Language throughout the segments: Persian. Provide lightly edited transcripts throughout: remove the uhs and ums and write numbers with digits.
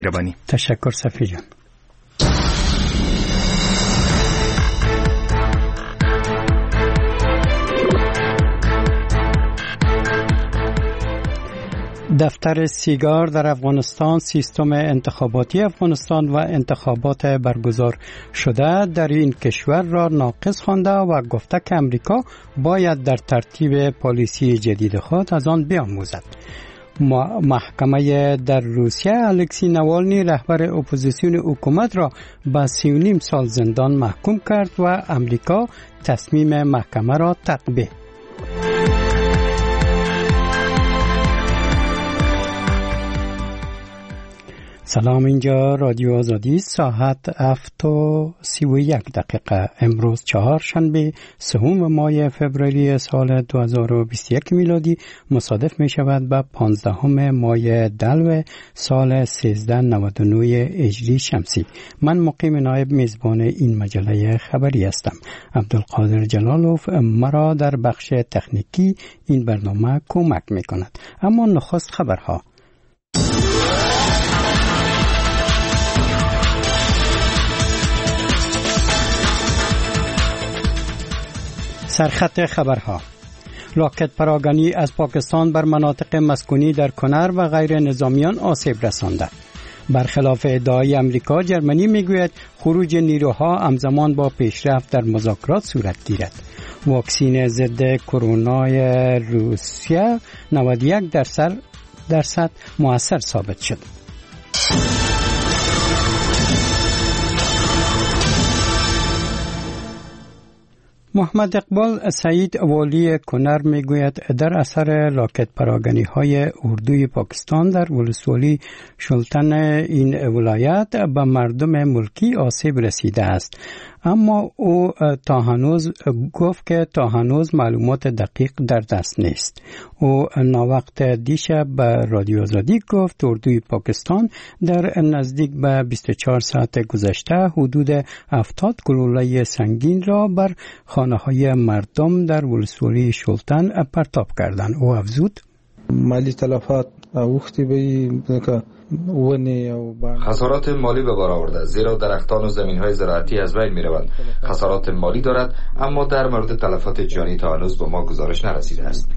ربانی. تشکر صفی جان. دفتر سیگار در افغانستان سیستم انتخاباتی افغانستان و انتخابات برگزار شده در این کشور را ناقص خوانده و گفته که امریکا باید در ترتیب پالیسی جدید خود از آن بیاموزد. محکمه در روسیه الکسی نوالنی رهبر اپوزیسیون حکومت را به 3.5 سال زندان محکوم کرد و امریکا تصمیم محکمه را تقبیح. سلام، اینجا رادیو آزادی، ساعت 7:31 امروز چهارشنبه 3 ماه فوریه سال 2021 میلادی مصادف می شود به 15 ماه دلو سال 1399 هجری شمسی. من مقیم نایب میزبان این مجله خبری هستم. عبدالقادر جلالوف مرا در بخش تکنیکی این برنامه کمک می کند. اما نخست خبرها. سرخط خبرها. راکت پراگنی از پاکستان بر مناطق مسکونی در کنر و غیر نظامیان آسیب رسانده. برخلاف ادعای امریکا، جرمنی میگوید خروج نیروها همزمان با پیشرفت در مذاکرات صورت گیرد. واکسین ضد کرونا روسیه 91% مؤثر ثابت شد. محمد اقبال سعید والی کنر میگوید در اثر راکت پراگنی های اردوی پاکستان در ولسوالی شلتن این ولایت به مردم ملکی آسیب رسیده است. اما او گفت که تا هنوز معلومات دقیق در دست نیست. او ناوقت دیشب به رادیو آزادی گفت اردوی پاکستان در نزدیک به 24 ساعت گذشته حدود 70 گلوله سنگین را بر خانه‌های مردم در ولسوالی شلتن پرتاب کردند. او افزود مالی تلفات اوختی به خسارات مالی به بار آورده، زیرا درختان و زمین‌های زراعتی از بین می‌روند. خسارات مالی دارد، اما در مورد تلفات جانی تا هنوز به ما گزارش نرسیده است.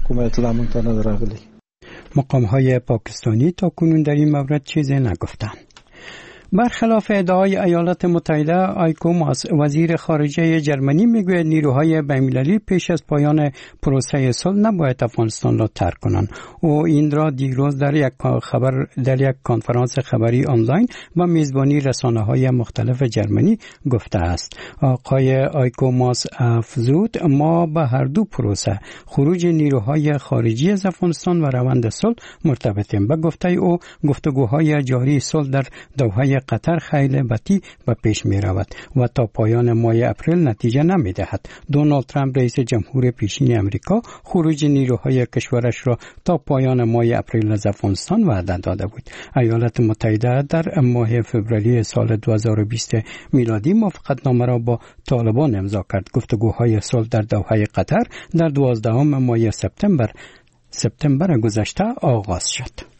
مقام‌های پاکستانی تا کنون در این مورد چیزی نگفتند. برخلاف ادعای ایالات متحده، آیکو ماس وزیر خارجه جرمنی میگوید نیروهای بین‌المللی پیش از پایان پروسه صلح نباید افغانستان را ترک کنند. او این را دیروز در یک کنفرانس خبری آنلاین با میزبانی رسانه‌های مختلف جرمنی گفته است. آقای آیکو ماس افزود ما به هر دو پروسه خروج نیروهای خارجی از افغانستان و روند صلح مرتبطیم. به گفته او گفتگوهای جاری صلح در دوحه قطر خیلی بطی به پیش می رود و تا پایان ماه اپریل نتیجه نمی دهد. دونالد ترامپ رئیس جمهور پیشین امریکا خروج نیروهای کشورش را تا پایان ماه اپریل از افغانستان وعده داده بود. ایالات متحده در ماه فوریه سال 2020 میلادی موافقتنامه را با طالبان امضا کرد. گفتگوهای صلح در دوحه قطر در 12 ماه سپتامبر گذشته آغاز شد.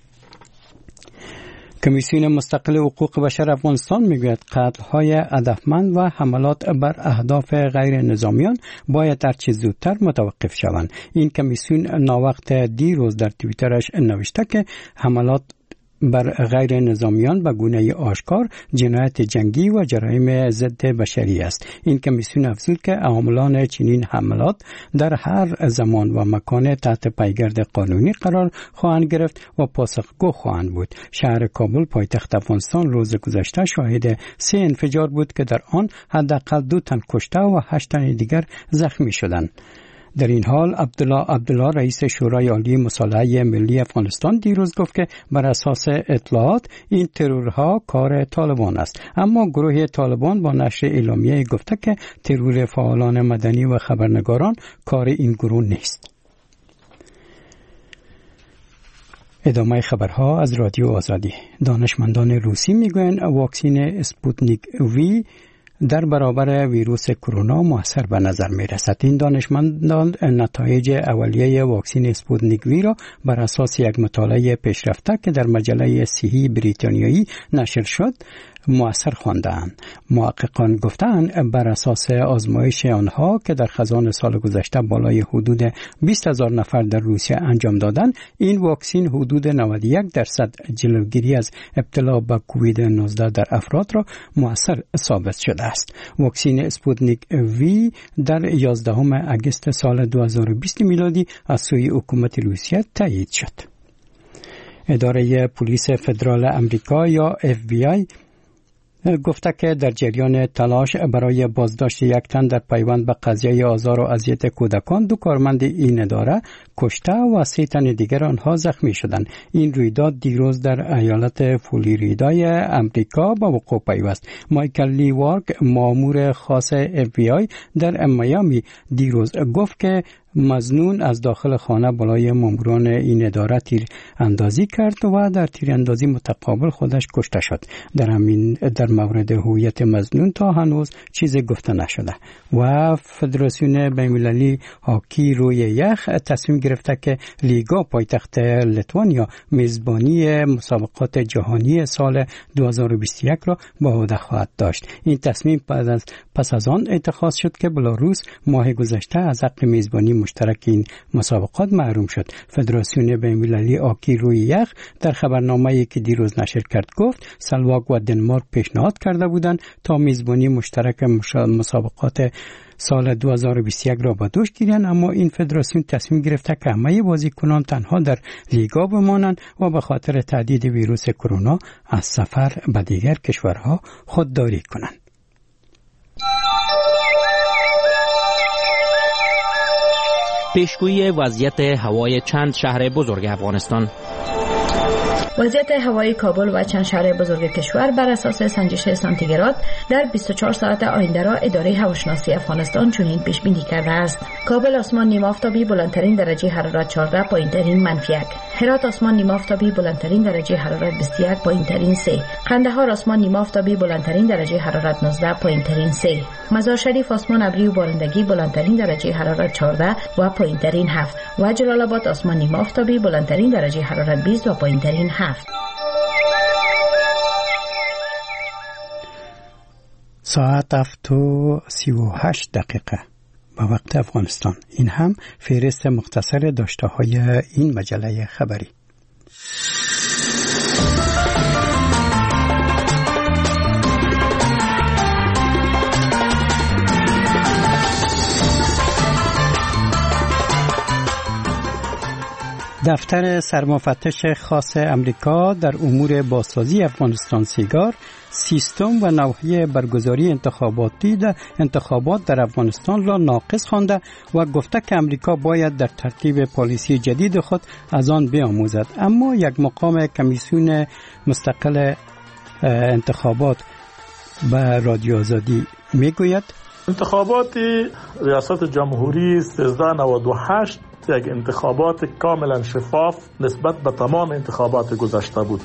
کمیسیون مستقل حقوق بشر افغانستان میگوید قتل‌های هدفمند و حملات بر اهداف غیر نظامیان باید هر چه زودتر متوقف شوند. این کمیسیون ناوقت دیروز در توییترش نوشته که حملات بر غیر نظامیان به گونه آشکار جنایت جنگی و جرایم ضد بشری است. این کمیسیون افزود که عاملان چنین حملات در هر زمان و مکان تحت پیگرد قانونی قرار خواهند گرفت و پاسخگو خواهند بود. شهر کابل پایتخت افغانستان روز گذشته شاهد 3 انفجار بود که در آن حداقل 2 تن کشته و 8 تن دیگر زخمی شدند. در این حال عبدالله رئیس شورای عالی مصالحه ملی افغانستان دیروز گفت که بر اساس اطلاعات این ترورها کار طالبان است، اما گروه طالبان با نشر اعلامیه گفته که ترور فعالان مدنی و خبرنگاران کار این گروه نیست. ادامه خبرها از رادیو آزادی. دانشمندان روسی میگویند واکسن اسپوتنیک وی در برابر ویروس کرونا موثر به نظر می رسد. این دانشمندان نتایج اولیه واکسن اسپوتنیک وی را بر اساس یک مطالعه پیشرفته که در مجله صحی بریتانیایی نشر شد مؤثر خواندند. محققان گفتند بر اساس آزمایش آنها که در خزان سال گذشته بالای حدود 20,000 نفر در روسیه انجام دادند، این واکسن حدود 91% جلوگیری از ابتلا به کووید 19 در افراد را مؤثر ثابت شده است. واکسن اسپوتنیک وی در 11 اگست سال 2020 میلادی از سوی حکومت روسیه تایید شد. اداره پلیس فدرال امریکا یا FBI گفته که در جریان تلاش برای بازداشت یک تن در پیوند به قضیه آزار و اذیت کودکان 2 کارمند این اداره کشته و 3 تن دیگر آنها زخمی شدند. این رویداد دیروز در ایالت فلوریدای امریکا به وقوع پیوست. مایکل لی وارک، مأمور خاص FBI در میامی، دیروز گفت که مظنون از داخل خانه بالای ماموران این اداره تیر اندازی کرد و در تیر اندازی متقابل خودش کشته شد. در مورد هویت مظنون تا هنوز چیزی گفته نشده. و فدراسیون بین‌المللی هاکی روی یخ تصمیم گرفته که لیگا پایتخت لیتوانیا میزبانی مسابقات جهانی سال 2021 را به عهده خواهد داشت. این تصمیم پس از آن اتخاذ شد که بلاروس ماه گذشته از حق میزبانی مشترک این مسابقات محروم شد. فدراسیون بین‌المللی هاکی روی یخ در خبرنامه‌ای که دیروز نشر کرد گفت سلواک و دنمارک پیشنهاد کرده بودند تا میزبانی مشترک مسابقات سال 2021 را به دوش گیرند، اما این فدراسیون تصمیم گرفته که همه بازیکنان تنها در لیگا بمانند و به خاطر تهدید ویروس کرونا از سفر به دیگر کشورها خودداری کنند. پیشگویی وضعیت هوای چند شهر بزرگ افغانستان. وضعیت هوایی کابل و چند شهر بزرگ کشور بر اساس سنجش سانتیگراد در 24 ساعت آینده را اداره هواشناسی افغانستان چنین پیش بینی کرده است: کابل آسمان نیمه آفتابی بلندترین درجه حرارت 14، پایینترین -1. هرات آسمان نیمه آفتابی بلندترین درجه حرارت 21، پایینترین 3. قندهار آسمان نیمه آفتابی بلندترین درجه حرارت 19، پایینترین 3. مزار شریف آسمان ابری و بارندگی بلندترین درجه حرارت 14 و پایینترین 7. و جلال آباد آسمان نیمه آفتابی بلندترین درجه حرارت 20 و پایینترین 7. ساعت 7:38 به وقت افغانستان. این هم فهرست مختصر داشته های این مجله خبری. دفتر سرمفتش خاص امریکا در امور بازسازی افغانستان سیگار سیستم و نوحه برگزاری انتخابات در افغانستان را ناقص خوانده و گفته که امریکا باید در ترتیب پالیسی جدید خود از آن بیاموزد. اما یک مقام کمیسیون مستقل انتخابات به رادیو آزادی میگوید انتخابات ریاست جمهوری 1398 یک انتخابات کاملا شفاف نسبت به تمام انتخابات گذشته بود.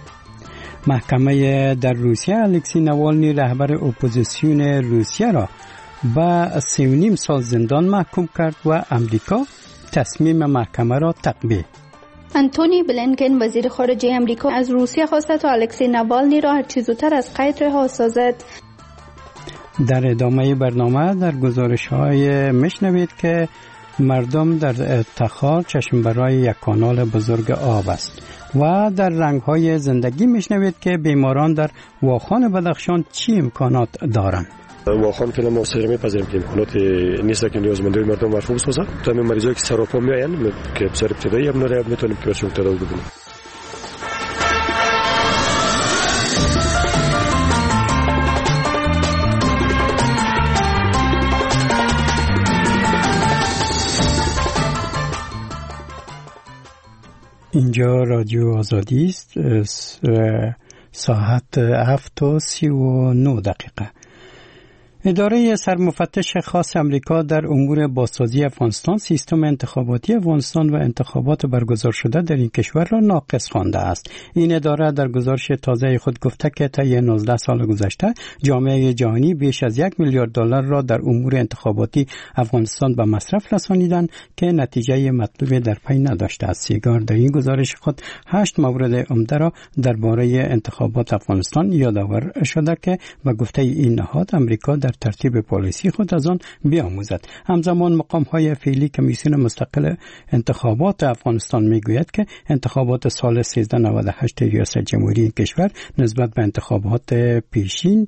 محکمه در روسیه الکسی نوالنی رهبر اپوزیسیون روسیه را به 3.5 سال زندان محکوم کرد و امریکا تصمیم محکمه را تقبیل. انتونی بلینکن وزیر خارجه امریکا از روسیه خواسته تا الکسی نوالنی را هر چه زودتر از قید رها سازد. در ادامه برنامه در گزارش‌های میشنوید که مردم در تخار چشم برای یک کانال بزرگ آب است و در رنگ‌های زندگی میشنوید که بیماران در واخان بدخشان چی امکانات دارند. واخان فعلا ما سر می‌پذیریم که امکانات نیست که نیازمندی مردم مرفوع بسازه. تمام مریضایی که سراپا میآیند که بسیار ابتدایی هم نداریم میتونیم که برشون تداوی بکنیم. اینجا رادیو آزادی است. ساعت 7:39. اداره سرمفتش خاص امریکا در امور بازسازی افغانستان سیستم انتخاباتی افغانستان و انتخابات برگزار شده در این کشور را ناقص خوانده است. این اداره در گزارش تازه خود گفته که طی 19 سال گذشته جامعه جهانی بیش از $1 میلیارد را در امور انتخاباتی افغانستان به مصرف رسانیدند که نتیجه مطلوب در پی نداشته است. سیگار در این گزارش خود 8 مورد عمده را درباره انتخابات افغانستان یادآور شده که به گفته این نهاد امریکا در ترتیب پالیسی خود از آن بیاموزد. همزمان مقام‌های فعلی کمیسیون مستقل انتخابات افغانستان میگوید که انتخابات سال 1398 ریاست جمهوری کشور نسبت به انتخابات پیشین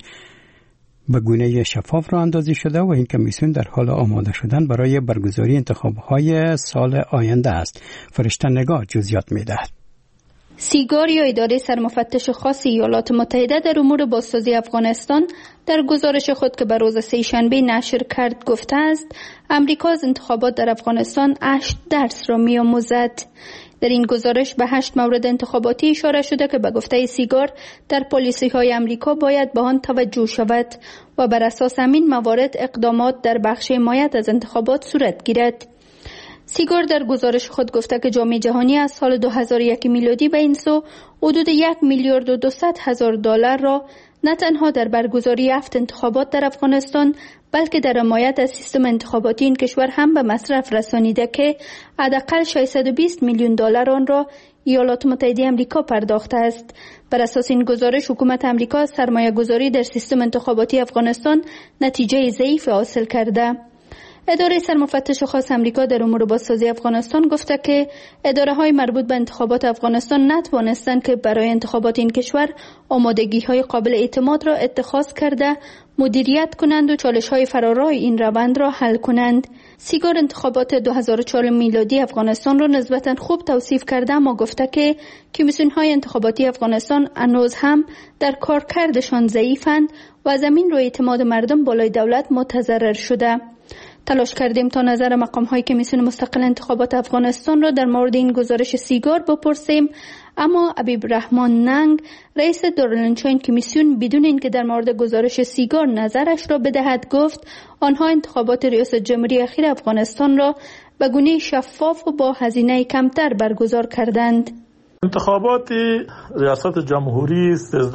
به گونه شفاف را اندازی شده و این کمیسیون در حال آماده شدن برای برگزاری انتخاب‌های سال آینده است. فرشته نگاه جزئیات می‌دهد. سیگار یا اداره سرمفتش خاص ایالات متحده در امور بازسازی افغانستان در گزارش خود که به روز سه‌شنبه نشر کرد گفته است امریکا از انتخابات در افغانستان 8 درس را می‌آموزد. در این گزارش به 8 مورد انتخاباتی اشاره شده که به گفته سیگار در پالیسی‌های امریکا باید به آن توجه شود و بر اساس همین موارد اقدامات در بخش حمایت از انتخابات صورت گیرد. سیگار در گزارش خود گفته که جامعه جهانی از سال 2001 میلادی به این سو حدود $1 میلیارد و 200 هزار را نه تنها در برگزاری 7 انتخابات در افغانستان بلکه در حمایت از سیستم انتخاباتی این کشور هم به مصرف رسانیده که حداقل $620 میلیون آن را ایالات متحده آمریکا پرداخته است. بر اساس این گزارش حکومت آمریکا از سرمایه گذاری در سیستم انتخاباتی افغانستان نتیجه ضعیف حاصل کرده. اداره سرمفتش خاص امریکا در امور بازسازی افغانستان گفته که اداره‌های مربوط به انتخابات افغانستان نتوانستند که برای انتخابات این کشور آمادگی‌های قابل اعتماد را اتخاذ کرده مدیریت کنند و چالش‌های فرارای این روند را حل کنند. سیگار انتخابات 2004 میلادی افغانستان را نسبتاً خوب توصیف کرده اما گفته که کمیسیون‌های انتخاباتی افغانستان هنوز هم در کارکردشان ضعیفند و از همین رو اعتماد مردم بالای دولت متضرر شده. تلاش کردیم تا نظر مقام‌های کمیسیون مستقل انتخابات افغانستان را در مورد این گزارش سیگار بپرسیم اما حبیب رحمان ننگ رئیس دارالانشا کمیسیون بدون اینکه در مورد گزارش سیگار نظرش را بدهد گفت آنها انتخابات ریاست جمهوری اخیر افغانستان را به گونه شفاف و با هزینه کمتر برگزار کردند. انتخابات ریاست جمهوری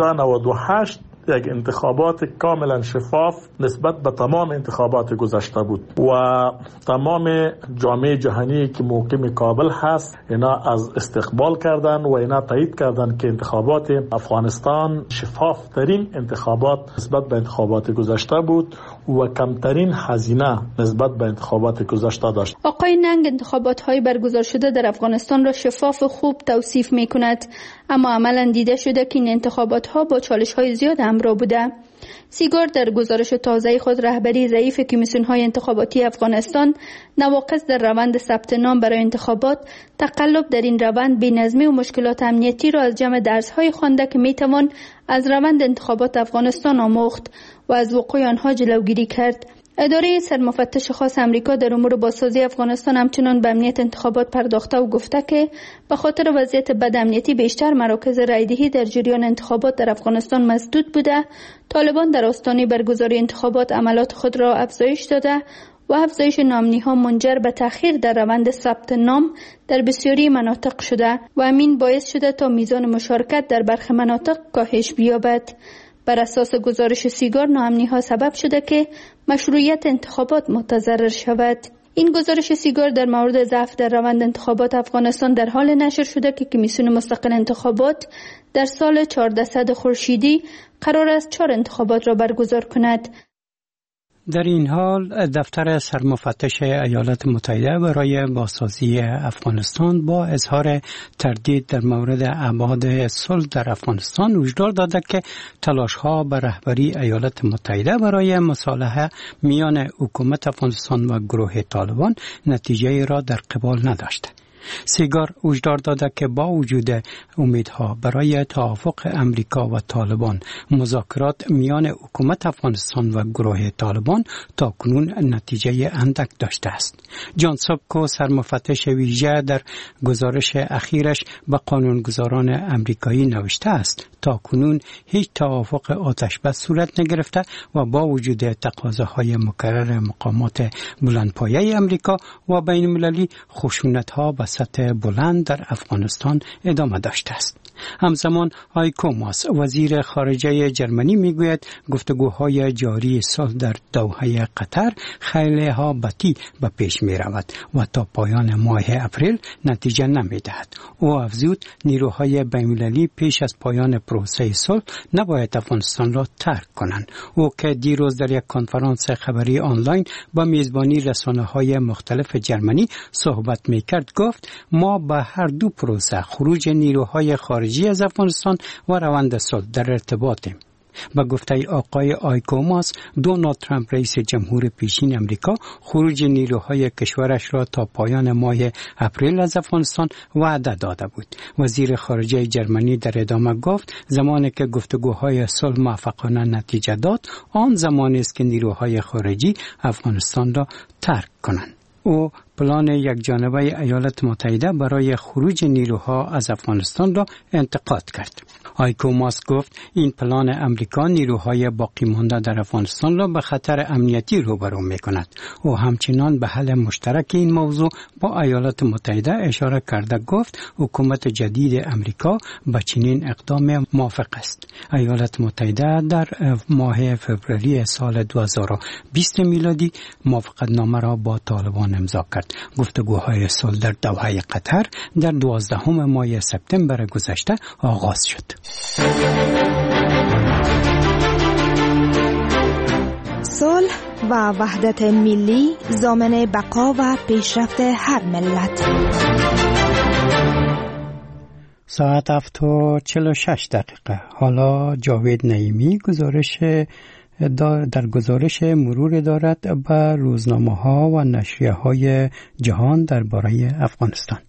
1398 یک انتخابات کاملا شفاف نسبت به تمام انتخابات گذشته بود و تمام جامعه جهانی که محکم کابل هست اینا از استقبال کردن و اینا تایید کردن که انتخابات افغانستان شفاف ترین انتخابات نسبت به انتخابات گذشته بود و کمترین هزینه نسبت به انتخابات گذشته داشت. آقای ننگ انتخابات های برگزار شده در افغانستان را شفاف و خوب توصیف می کند اما عملاً دیده شده که این انتخابات ها با چالش های زیاد همراه بوده. سیگار در گزارش تازه خود رهبری ضعیف کمیسیون های انتخاباتی افغانستان، نواقص در روند ثبت نام برای انتخابات، تقلب در این روند، بی‌نظمی و مشکلات امنیتی را از جمع درس های خوانده که می توان از روند انتخابات افغانستان آموخت و از وقوع آنها جلوگیری کرد. اداره سرمفتش خاص امریکا در امور بازسازی افغانستان همچنان به امنیت انتخابات پرداخته و گفته که به خاطر وضعیت بد امنیتی بیشتر مراکز رایدهی در جریان انتخابات در افغانستان مسدود بوده. طالبان در آستانه برگزاری انتخابات عملات خود را افزایش داده و افزایش نامنی‌ها منجر به تأخیر در روند ثبت نام در بسیاری مناطق شده و همین باعث شده تا میزان مشارکت در برخی مناطق کاهش بیابد. بر اساس گزارش سیگار، ناامنی‌ها سبب شده که مشروعیت انتخابات متضرر شود. این گزارش سیگار در مورد ضعف در روند انتخابات افغانستان در حال نشر شده که کمیسیون مستقل انتخابات در سال 1400 خورشیدی قرار است 4 انتخابات را برگزار کند. در این حال دفتر سرمفتش ایالات متحده برای بازسازی افغانستان با اظهار تردید در مورد ابعاد صلح در افغانستان هشدار داده که تلاش‌ها به رهبری ایالات متحده برای مصالحه میان حکومت افغانستان و گروه طالبان نتیجه را در قبال نداشته. سیگار هشدار داده که با وجود امیدها برای توافق امریکا و طالبان، مذاکرات میان حکومت افغانستان و گروه طالبان تا کنون نتیجه اندک داشته است. جان سابکو، سرمفتش ویژه، در گزارش اخیرش به قانونگذاران امریکایی نوشته است تا کنون هیچ توافق آتشبس صورت نگرفته و با وجود تقاضاهای مکرر مقامات بلندپایه امریکا و بین المللی، خشونت‌ها به سطح بلند در افغانستان ادامه داشته است. همزمان هایکو ماس، وزیر خارجه جرمنی، میگوید گفتگوهای جاری صلح در دوحه قطر خیلی ها بطی به پیش می رود و تا پایان ماه اپریل نتیجه نمی دهد. او افزود نیروهای بین‌المللی پیش از پایان پروسه صلح نباید افغانستان را ترک کنند. او که دیروز در یک کنفرانس خبری آنلاین با میزبانی رسانه‌های مختلف جرمنی صحبت می‌کرد، گفت ما به هر دو پروسه، خروج نیروهای خارجی از افغانستان و روند صلح، در ارتباطیم. با گفته آقای آیکوماس، دونالد ترامپ رئیس جمهور پیشین امریکا خروج نیروهای کشورش را تا پایان ماه اپریل از افغانستان وعده داده بود. وزیر خارجه جرمنی در ادامه گفت زمانی که گفتگوهای صلح موفقانه نتیجه داد، آن زمانی است که نیروهای خارجی افغانستان را ترک کنند. او پلان یک جانبه ایالات متحده برای خروج نیروها از افغانستان را انتقاد کرد. هایکو ماس گفت این پلان امریکا نیروهای باقی مانده در افغانستان را به خطر امنیتی روبرو می‌کند. او همچنان به حل مشترک این موضوع با ایالات متحده اشاره کرده گفت حکومت جدید امریکا به چنین اقدام موافق است. ایالات متحده در ماه فوریه سال 2020 میلادی موافقتنامه را با طالبان امضا کرد. گفتگوهای صلح در دوحه قطر در 12 ماه سپتامبر گذشته آغاز شد. صلح و وحدت ملی ضامن بقا و پیشرفت هر ملت. ساعت 7:46. حالا جاوید نعیمی در گزارش مرور دارد به روزنامه‌ها و نشریه‌های جهان درباره افغانستان.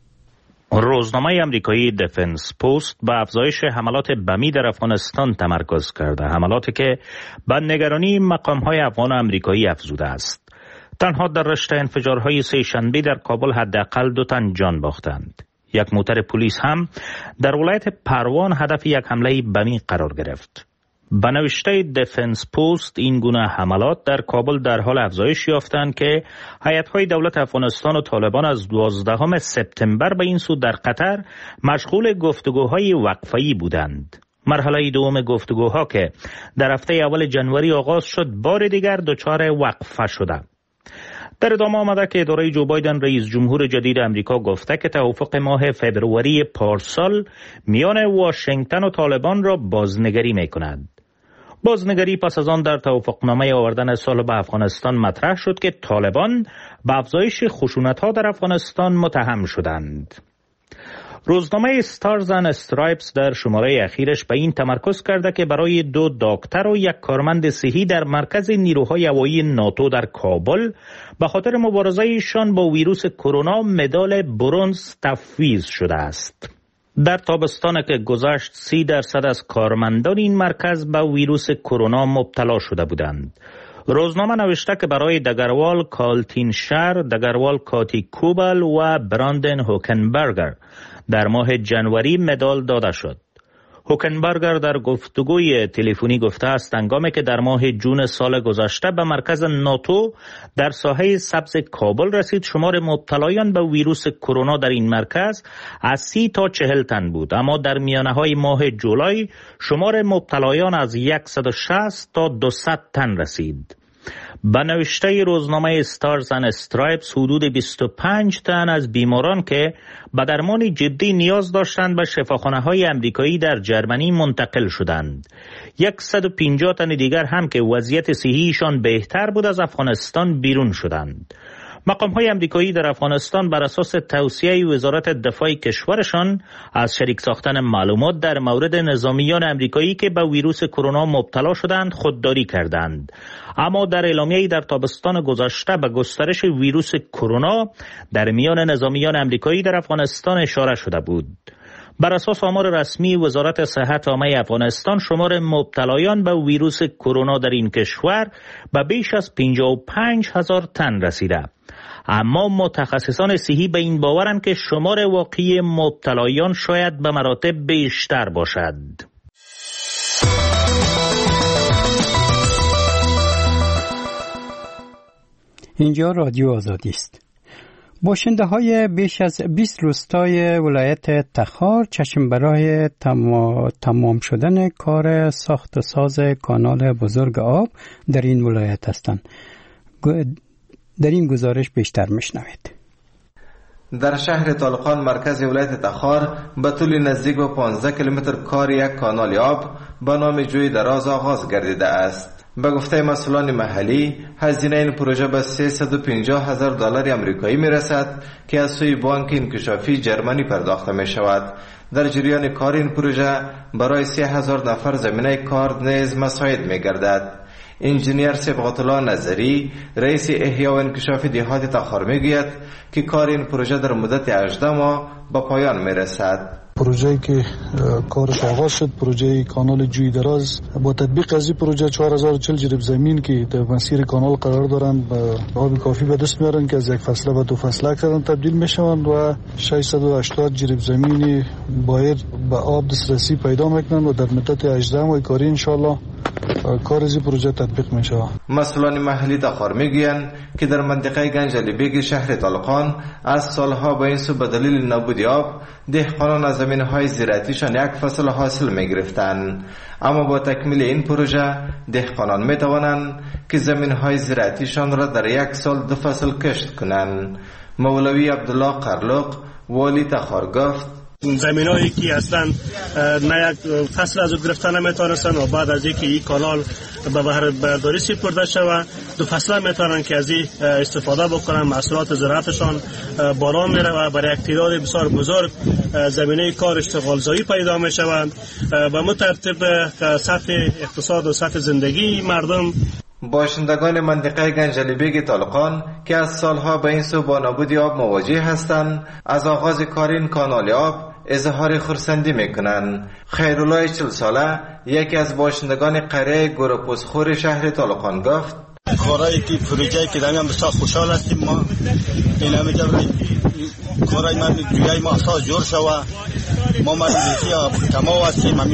روزنامه امریکایی دفنس پوست به افزایش حملات بمی در افغانستان تمرکز کرده، حملاتی که به نگرانی مقام‌های افغان و امریکایی افزوده است. تنها در رشته انفجارهای سه شنبه در کابل حداقل 2 تن جان باختند. یک موتر پلیس هم در ولایت پروان هدف یک حمله بمی قرار گرفت. به نوشته دفنس پوست، این گونه حملات در کابل در حال افزایش یافتند که هیئت‌های دولت افغانستان و طالبان از 12 سپتامبر به این سو در قطر مشغول گفتگوهای وقفه‌ای بودند. مرحله دوم گفتگوها که در هفته اول جنوری آغاز شد، بار دیگر دچار وقفه شده. در ادامه آمده که اداره جو بایدن، رئیس جمهور جدید امریکا، گفته که توافق ماه فبروری پارسال میان واشنگتن و طالبان را بازنگری می‌کند. بازنگری پس از آن در توافقنامه آوردن صلح به افغانستان مطرح شد که طالبان به افزایش خشونت‌ها در افغانستان متهم شدند. روزنامه استارز اند استرایپس در شماره اخیرش به این تمرکز کرده که برای 2 دکتر و 1 کارمند صحی در مرکز نیروهای هوایی ناتو در کابل به خاطر مبارزه ایشان با ویروس کرونا مدال برنز تفویض شده است. در تابستان که گذشت 30% از کارمندان این مرکز به ویروس کرونا مبتلا شده بودند. روزنامه نوشته که برای دگروال کالتینشر، دگروال کاتی کوبل و براندن هوکنبرگر در ماه جنوری مدال داده شد. هوکنبرگر در گفتگوی تلفنی گفته است هنگامی که در ماه جون سال گذشته به مرکز ناتو در ساحه سبز کابل رسید، شمار مبتلایان به ویروس کرونا در این مرکز از 30 تا 40 تن بود، اما در میانه‌های ماه جولای شمار مبتلایان از 160 تا 200 تن رسید. به نوشته روزنامه استارز اند استرایپس، حدود 25 تن از بیماران که به درمان جدی نیاز داشتند به شفاخانه‌های امریکایی در جرمنی منتقل شدند. 150 تن دیگر هم که وضعیت صحیحشان بهتر بود از افغانستان بیرون شدند. مقام‌های آمریکایی در افغانستان بر اساس توصیه وزارت دفاع کشورشان از شریک ساختن معلومات در مورد نظامیان آمریکایی که به ویروس کرونا مبتلا شدند خودداری کردند. اما در اعلامیه‌ای در تابستان گذشته به گسترش ویروس کرونا در میان نظامیان آمریکایی در افغانستان اشاره شده بود. بر اساس آمار رسمی وزارت صحت عامه افغانستان شمار مبتلایان به ویروس کرونا در این کشور به بیش از 55,000 تن رسیده. اما متخصصان صحی به این باورند که شمار واقعی مبتلایان شاید به مراتب بیشتر باشد. اینجا رادیو آزادی است. باشنده های بیش از 20 روستای ولایت تخار چشم برای تمام شدن کار ساخت ساز کانال بزرگ آب در این ولایت هستند. در این گزارش بیشتر میشنوید. در شهر طالقان مرکز ولایت تخار به طول نزدیک به 15 کیلومتر کار یک کانال آب به نام جوی دراز آغاز گردیده است. به گفته مسئولان محلی هزینه این پروژه به $350,000 آمریکایی میرسد که از سوی بانک انکشافی جرمنی پرداخته می شود. در جریان کار این پروژه برای 3,000 نفر زمینه کار نیز مساعد می گردد. انجینیر صبغت الله نظری رئیس احیا و انکشاف دهات تخار میگوید که کار این پروژه در مدت 18 ماه به پایان می رسد. پروژه‌ای که کارش آغاز شد، پروژه کانال جوی دراز، با تطبیق از این پروژه 4040 جریب زمین که در مسیر کانال قرار دارند به آب کافی به دست میارن که از یک فصله به 2 فصله کردن تبدیل میشوند و 680 جریب زمینی باید به آب دسترسی پیدا میکنن و در مدت 18 ماه کاری انشالله کار از این پروژه تطبیق میشه. مسئولان محلی تخار میگویند که در منطقه گنج علی بیگ شهر طالقان از سالها به این سو به دلیل نبود آب دهقانان از زمین‌های زراعتیشان یک فصل حاصل می‌گرفتند، اما با تکمیل این پروژه دهقانان می‌توانند که زمین‌های زراعتیشان را در یک سال 2 فصل کشت کنند. مولوی عبدالله قرلق والی تخار گفت زمینایی که اصلا نه یک فصل از گرفتن نمیتونستن و بعد از اینکه این کانال به بهره برداری سپرده شود 2 فصل میتونن که از این استفاده بکنن، محصولات زراعتشان بالا میره و برای یک تعداد بسیار بزرگ زمینه کار اشتغال زایی پیدا میشوند و مترتب سطح اقتصاد و سطح زندگی مردم. باشندگان منطقه گنج علی بیگ طالقان که از سالها به این سو با نبود آب مواجه هستند از آغاز کار این کانال آب اظهار خرسندی میکنند. خیرالله 40 ساله یکی از باشندگان قریه گروپوسخور شهر طالقان گفت کارایی که پروژه‌ای که داریم بسیار خوشحال هستیم. ما این همه کارای من جویای ما اساس جور شوه، ما بیخی تمام هستیم، همین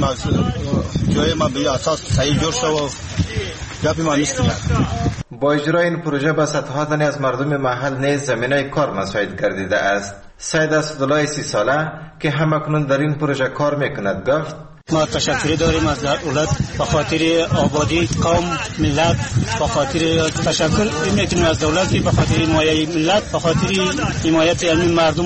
جویای ما به اساس صحیح جور شوه گپی ما نیستیم. با اجرای این پروژه به صدها تن از مردم محل نیز زمینه کار مساعد گردیده است. سید اسدالله 30 ساله که همکنون در این پروژه کار میکند گفت ما تشکری داریم از دولت به خاطر آبادی قوم ملت، به خاطر تشکر میکنیم از دولت به خاطر حمایت ملت، به خاطر حمایت علمی مردم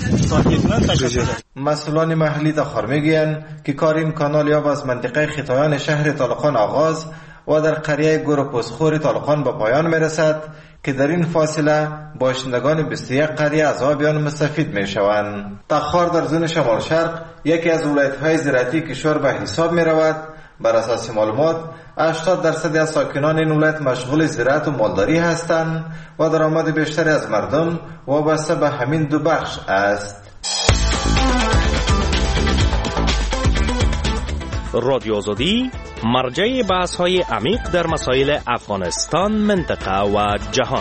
تشکر. مسئولان محلی تخار میگویند که کار این کانال آب از منطقه خطایان شهر طالقان آغاز و در قریه گروپوسخور طالقان به پایان میرسد که در این فاصله باشندگان 21 قریه از آب آن مستفید میشوند. تخار در زون شمال شرق یکی از ولایت‌های زراعتی کشور به حساب میرود. بر اساس معلومات 80% از ساکنان این ولایت مشغول زراعت و مالداری هستند و درآمد بیشتری از مردم وابسته به همین 2 بخش است. رادیو آزادی مرجع بحث‌های عمیق در مسائل افغانستان، منطقه و جهان.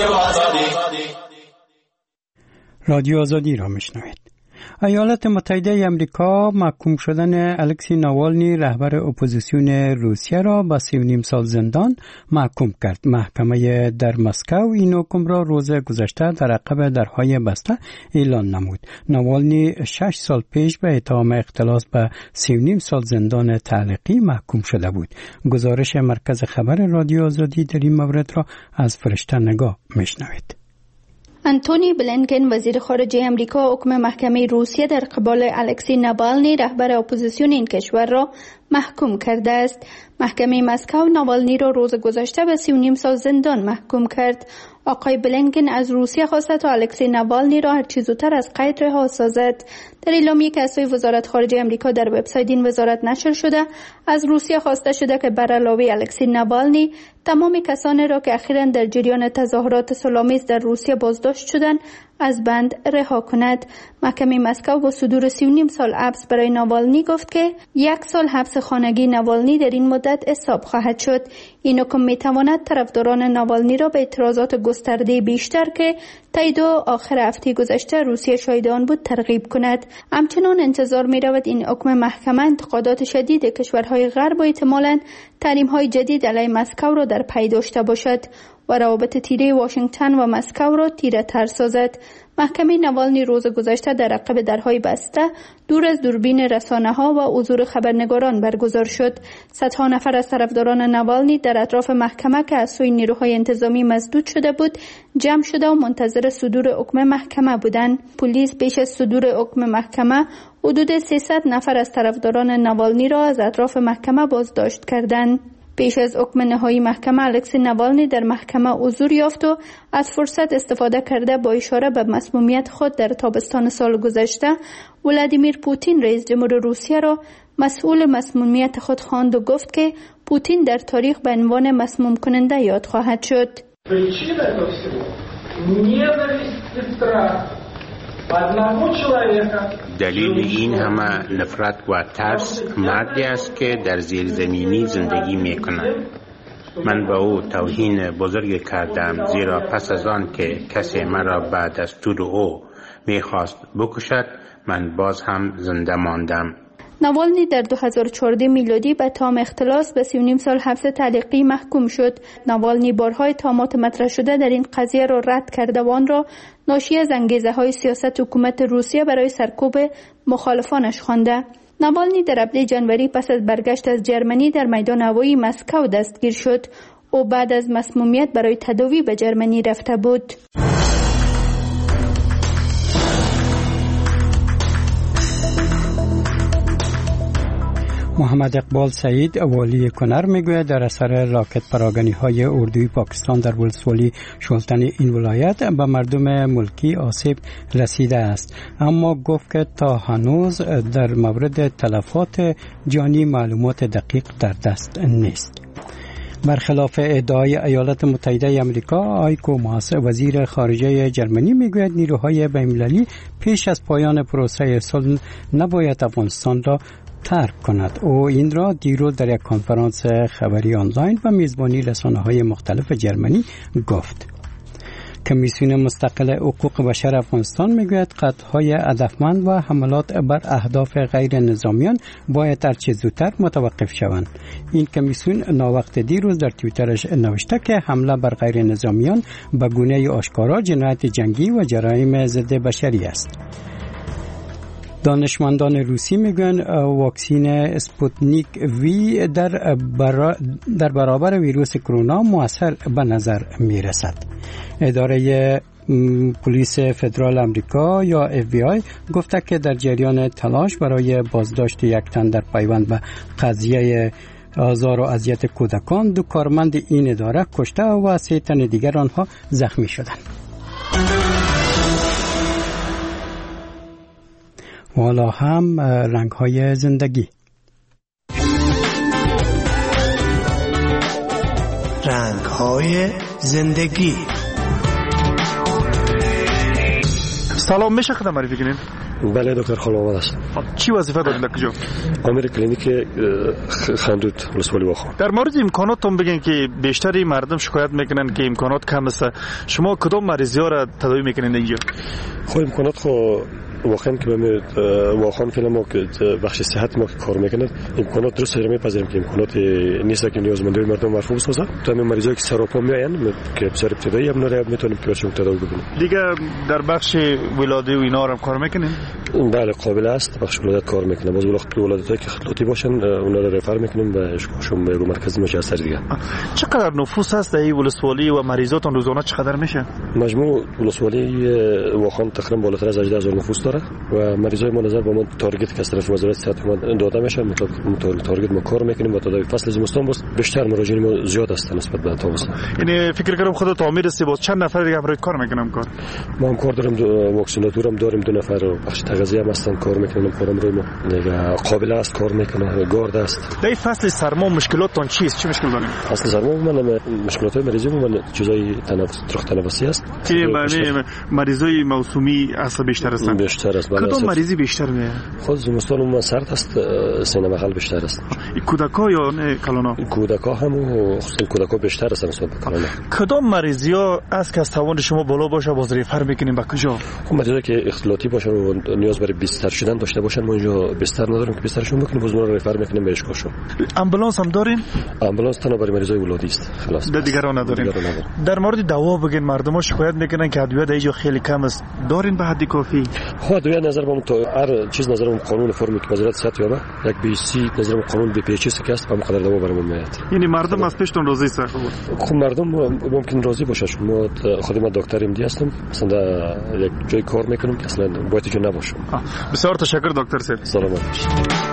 رادیو آزادی را میشنوید. ایالات متحده آمریکا محکوم شدن الکسی ناوالنی رهبر اپوزیسیون روسیه را به 3.5 سال زندان محکوم کرد. محکمه در مسکو این حکم را روز گذشته در عقب درهای بسته اعلان نمود. ناوالنی 6 سال پیش به اتهام اختلاس به 3.5 سال زندان تعلیقی محکوم شده بود. گزارش مرکز خبر رادیو آزادی در این مورد را از فرشته نگاه میشنوید. انتونی بلینکن وزیر خارجه امریکا حکم محکمه روسیه در قبال الکسی ناوالنی رهبر اپوزیسیون این کشور را محکوم کرده است. محکمه مسکو ناوالنی را روز گذشته به 3.5 سال زندان محکوم کرد. آقای بلینکن از روسیه خواسته تا الکسی ناوالنی را هر چه زودتر از قید رها سازد. در اعلامیه که از سوی وزارت خارجه آمریکا در وبسایت این وزارت نشر شده، از روسیه خواسته شده که بر علاوه الکسی ناوالنی تمام کسانی را که اخیراً در جریان تظاهرات صلح‌آمیز در روسیه بازداشت شدند از بند رها کند. محکمه مسکو با صدور 3.5 سال حبس برای ناوالنی گفت که 1 سال حبس خانگی ناوالنی در این مدت حساب خواهد شد. این حکم میتواند طرفداران ناوالنی را به اعتراضات گسترده بیشتر که طی 2 آخر هفته گذشته روسیه شاهد آن بود ترغیب کند. همچنان انتظار می رود این حکم محکمه انتقادات شدید کشورهای غرب و احتمالاً تحریم‌های جدید علیه مسکو را در پی داشته باشد و روابط تیره واشنگتن و مسکو را تیره تر سازد. محکمه ناوالنی روز گذشته در عقب درهای بسته دور از دوربین رسانه‌ها و حضور خبرنگاران برگزار شد. صدها نفر از طرفداران ناوالنی در اطراف محکمه که از سوی نیروهای انتظامی مسدود شده بود جمع شده و منتظر صدور حکم محکمه بودند. پلیس پیش از صدور حکم محکمه حدود 300 نفر از طرفداران ناوالنی را از اطراف محکمه بازداشت کردند. پیش از حکم نهایی محکمه الکسی ناوالنی در محکمه حضور یافت و از فرصت استفاده کرده با اشاره به مسمومیت خود در تابستان سال گذشته ولادیمیر پوتین رئیس جمهور روسیه را مسئول مسمومیت خود خواند و گفت که پوتین در تاریخ به عنوان مسموم کننده یاد خواهد شد. دلیل این همه نفرت و ترس مردی است که در زیرزمینی زندگی می‌کند. من به او توهین بزرگ کردم، زیرا پس از آن که کسی مرا به دستور او می‌خواست بکشد من باز هم زنده ماندم. ناوالنی در 2014 میلادی به تام اختلاس به 3.5 سال حبس تعلیقی محکوم شد. ناوالنی بارهای اتهامات مطرح شده در این قضیه را رد کرده و آن را ناشی از انگیزه‌های سیاست حکومت روسیه برای سرکوب مخالفانش خوانده. ناوالنی در ابریل جنوری پس از برگشت از جرمنی در میدان هوایی مسکو دستگیر شد. او بعد از مسمومیت برای تداوی به جرمنی رفته بود. محمد اقبال سعید والی کنر میگوید در اثر راکت پراگنی های اردوی پاکستان در ولسوالی شلتن این ولایت به مردم ملکی آسیب رسیده است، اما گفت که تا هنوز در مورد تلفات جانی معلومات دقیق در دست نیست. برخلاف ادعای ایالات متحده آمریکا، آیکو ماس وزیر خارجه جرمنی میگوید نیروهای بین‌المللی پیش از پایان پروسه صلح نباید افغانستان را ترک کند. او این را دیروز در یک کنفرانس خبری آنلاین و میزبانی رسانه‌های مختلف جرمنی گفت. کمیسیون مستقل حقوق بشر افغانستان میگوید قتل‌های هدفمند و حملات بر اهداف غیر نظامیان باید هر چه زودتر متوقف شوند. این کمیسیون ناوقت دیروز در توییترش نوشته که حمله بر غیر نظامیان به گونه آشکارا جنایت جنگی و جرایم ضد بشری است. دانشمندان روسی میگن واکسین اسپوتنیک وی در برابر ویروس کرونا مؤثر به نظر میرسد. اداره پلیس فدرال آمریکا یا FBI گفته که در جریان تلاش برای بازداشت یک تن در پیوند به قضیه آزار و اذیت کودکان 2 کارمند این اداره کشته و 3 تن دیگر آنها زخمی شدند. والا هم رنگ‌های زندگی. رنگ‌های زندگی. سلام، میشه خدمت معرفی کنین؟ بله دکتر خالومد هستم. چی وظیفه دارید در کجا؟ امیر کلینیک خندود ولسوالی واخان. در مورد امکاناتتون بگین که بیشتری مردم شکایت میکنن که امکانات کم است. شما کدام مریضی‌ها را تداوی میکنین اینجا؟ خب امکانات واقعا که به واقعا که ما که بخش صحت ما که کار میکنه امکانات درست رو میپذیریم که امکانات نیست که نیازمندی مردم مرفوع بسازه. تا همین مریضایی که سراپا میاین که بسیار ابتدایی هم نره میتونیم که برشون تداوی بکنیم. دیگه در بخش ولادت و اینا هم کار میکنین؟ بله قابل است، بخش ولادت کار میکنه. باز ولادتایی که خطلاتی باشن اونا رو رفر میکنیم به شون به مرکز مجهز دیگه. چقدر نفوس هست در این ولسوالی و مریضاتون روزانه چقدر میشه؟ مجموع ولسوالی واخان تقریبا بالاتر از 18000 نفوس داره و مریضای ما نظر به ما تارگت که از طرف وزارت صحت ما داده میشه مطابق تارگت ما کار میکنیم و تا فصل زمستان باز بیشتر مراجعین ما زیاد است نسبت به تابستان. یعنی فکر کنم خود تعمیر سی باز چند نفر دیگه برای کار میکنم کار ما هم کار داریم واکسیناتور هم داریم 2 نفر بخش تغذیه هم هستن کار میکنن کارم روی ما دیگه قابل است کار میکنه گارد است. در فصل سرما مشکلاتتون چیست چه مشکل دارین؟ فصل سرما من مشکلات مریضی من چیزای تنفسی است که مریضای موسومی اصلا بیشتر هستن بیشتر است. کدوم مریضی بیشتر میه؟ خود زمستان ما سرد است سینه مغل بیشتر است. کودکا یا نه کلانا؟ کودکا هم خصوصا کودکا بیشتر هستن نسبت به کلانا. کدام مریضی ها است که از توان شما بالا باشه باز ریفر میکنیم به کجا؟ خب مریضایی که اختلاطی باشن و نیاز برای بستر شدن داشته باشن ما اینجا بستر نداریم که بسترشون بکنیم باز ما رو ریفر میکنیم به اشکاشون. امبولانس هم دارین؟ امبولانس تنها برای مریضای ولادی است خلاص. دیگران ندارین. در مورد دوا بگین مردم ها شکایت میکنن که ادویه در اینجا خیلی کم است. دارین به حد کافی؟ خب ادویه نظر ما هر چیز نظر ما قانون فرمی که وزارت صحت یابه یک BC نظر ما قانون BPHS که است به مقدار دوا برام میاد. یعنی مردم از پیشتون راضی است؟ خب مردم ممکن راضی باشه. ما خود ما دکتر MD هستم مثلا یک جای کار میکنم که اصلا باید جو نباشم. بسیار تشکر دکتر صاحب. سلامت باشید.